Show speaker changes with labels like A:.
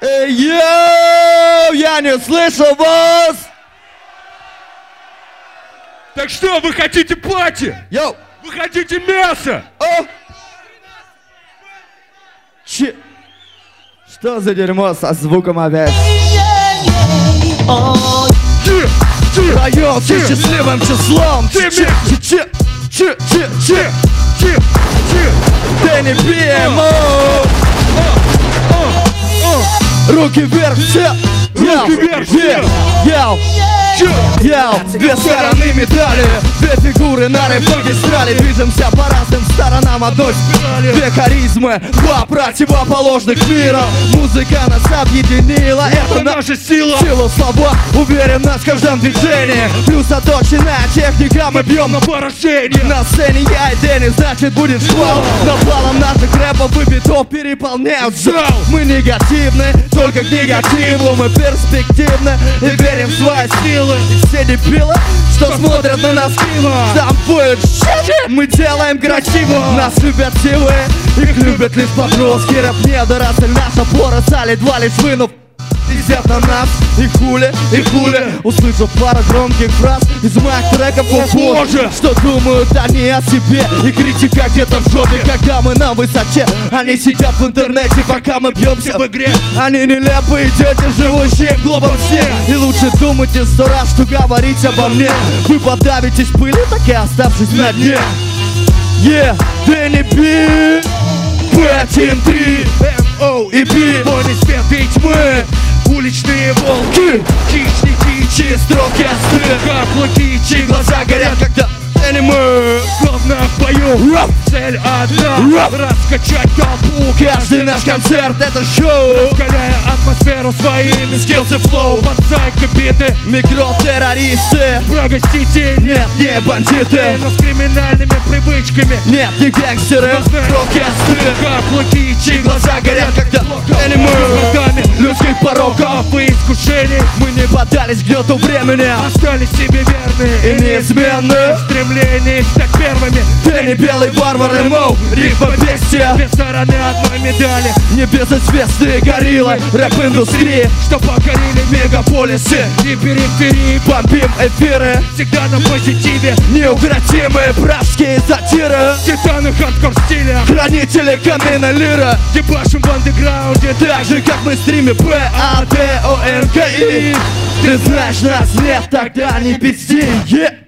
A: Эй, йоу, я не слышу вас!
B: Так что, вы хотите пати?
A: Йоу!
B: Вы хотите мясо?
A: О! Что за дерьмо со звуком опять? Район с счастливым числом! Дэнни Пимо! Руки вверх все!
B: Руки вверх все!
A: Яу, две стороны медали, две фигуры на рэп-магистрали. Движемся по разным сторонам одной спирали. Две харизмы, два противоположных мира. Музыка нас объединила, это
B: наша сила.
A: Сила слова, уверенность в каждом движении. Плюс оточенная техника, мы бьем на поражение. На сцене я и Дэнни, значит будет шквал. Навалом наших рэпов и битов переполняют зал. Мы негативны, только к негативу. Мы перспективны и верим в свои силы. И все дебилы, что смотрят на нас криво, штампуют шиши, мы делаем красиво. Нас любят силы, их любят лишь подростки. Рэп недорасль, наша пора стали едва лишь вынув. Пиздят на нас и хули, услышав пару громких фраз из моих треков, о боже, что думают они о себе. И критика где-то в жопе, когда мы на высоте. Они сидят в интернете, пока мы бьемся в игре. Они нелепые дети, живущие в глупом сне. И лучше думайте 100 раз, что говорить обо мне. Вы подавитесь пылью, так и оставшись на дне. Дэнни Пи, Team 3, MO и P. Войны свет и тьмы, уличные волки, хищники, чистые оркестры, каплуки, чьи глаза горят, когда аниме. Словно в бою, цель одна, раскачать толпу. Каждый наш концерт это шоу, раскаляя атмосферу своими скиллсы флоу. Подсайка биты, микротеррористы, врагостители, нет, не бандиты, но с криминальными привычками, нет, не гангстеры, оркестры, каплуки, чьи глаза горят, когда аниме. Людских пороков и искушений мы не поддались гнету времени, остались себе верны и неизменны. Стремление стать первыми. Дэнни белый варвар, МО, рифма бестия. Две стороны одной медали, небезызвестные гориллы рэп-индустрии, что покорили мегаполисы и периферии. Бомбим эфиры, всегда на позитиве, неукротимые пражские сатиры. Титаны хардкор стиля, хранители каменной лиры. Дебашим в андеграунде, так же как мы стримим PATONKI. Ты знаешь нас, нет, тогда не пизди.